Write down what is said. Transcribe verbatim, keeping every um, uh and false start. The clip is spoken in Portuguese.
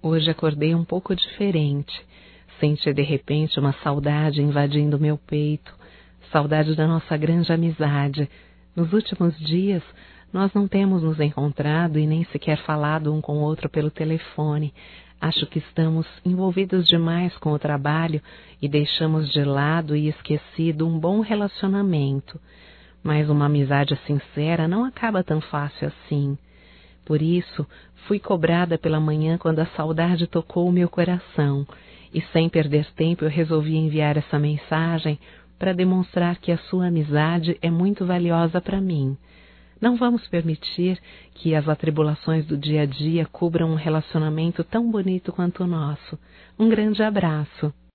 Hoje acordei um pouco diferente. Senti de repente uma saudade invadindo meu peito, saudade da nossa grande amizade. Nos últimos dias, nós não temos nos encontrado e nem sequer falado um com o outro pelo telefone. Acho que estamos envolvidos demais com o trabalho e deixamos de lado e esquecido um bom relacionamento. Mas uma amizade sincera não acaba tão fácil assim. Por isso, fui cobrada pela manhã quando a saudade tocou o meu coração. E sem perder tempo eu resolvi enviar essa mensagem para demonstrar que a sua amizade é muito valiosa para mim. Não vamos permitir que as atribulações do dia a dia cubram um relacionamento tão bonito quanto o nosso. Um grande abraço.